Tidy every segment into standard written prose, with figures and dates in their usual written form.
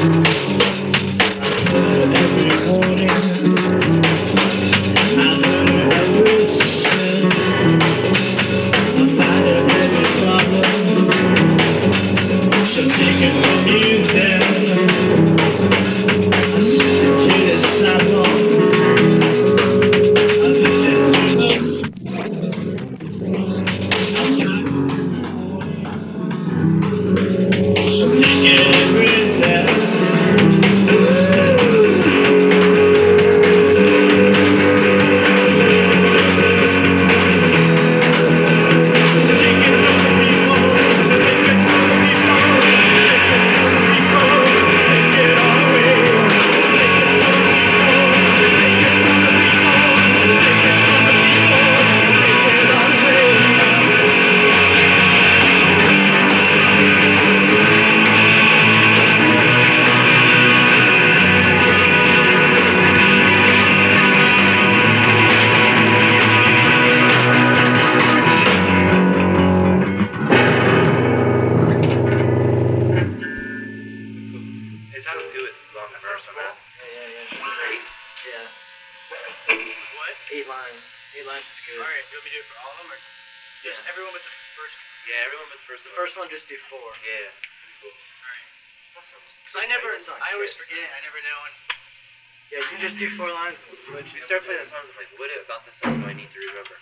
First one, just do 4. Yeah. Cool. Alright. Because I always forget, I never know when... Yeah, you just do 4 lines and we'll switch. We start playing the songs, I'm like, what about this song do I need to remember?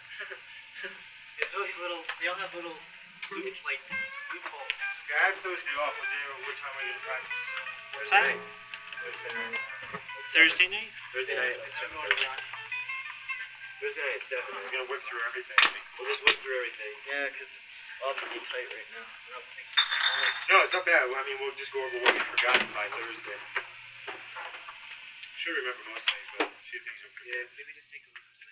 It's all these little, they all have little, loopholes. Yeah, I have Thursday off. What time are you going to practice? What's that? Thursday night. Thursday night? Thursday night, like 7:30. Thursday night at 7. We're going to whip through everything. We'll just whip through everything. Yeah, because it's awfully tight right now. I don't think... No, it's not bad. I mean, we'll just go over what we've forgotten by Thursday. Should remember most things, but a few things will forget. Yeah, maybe just take a listen to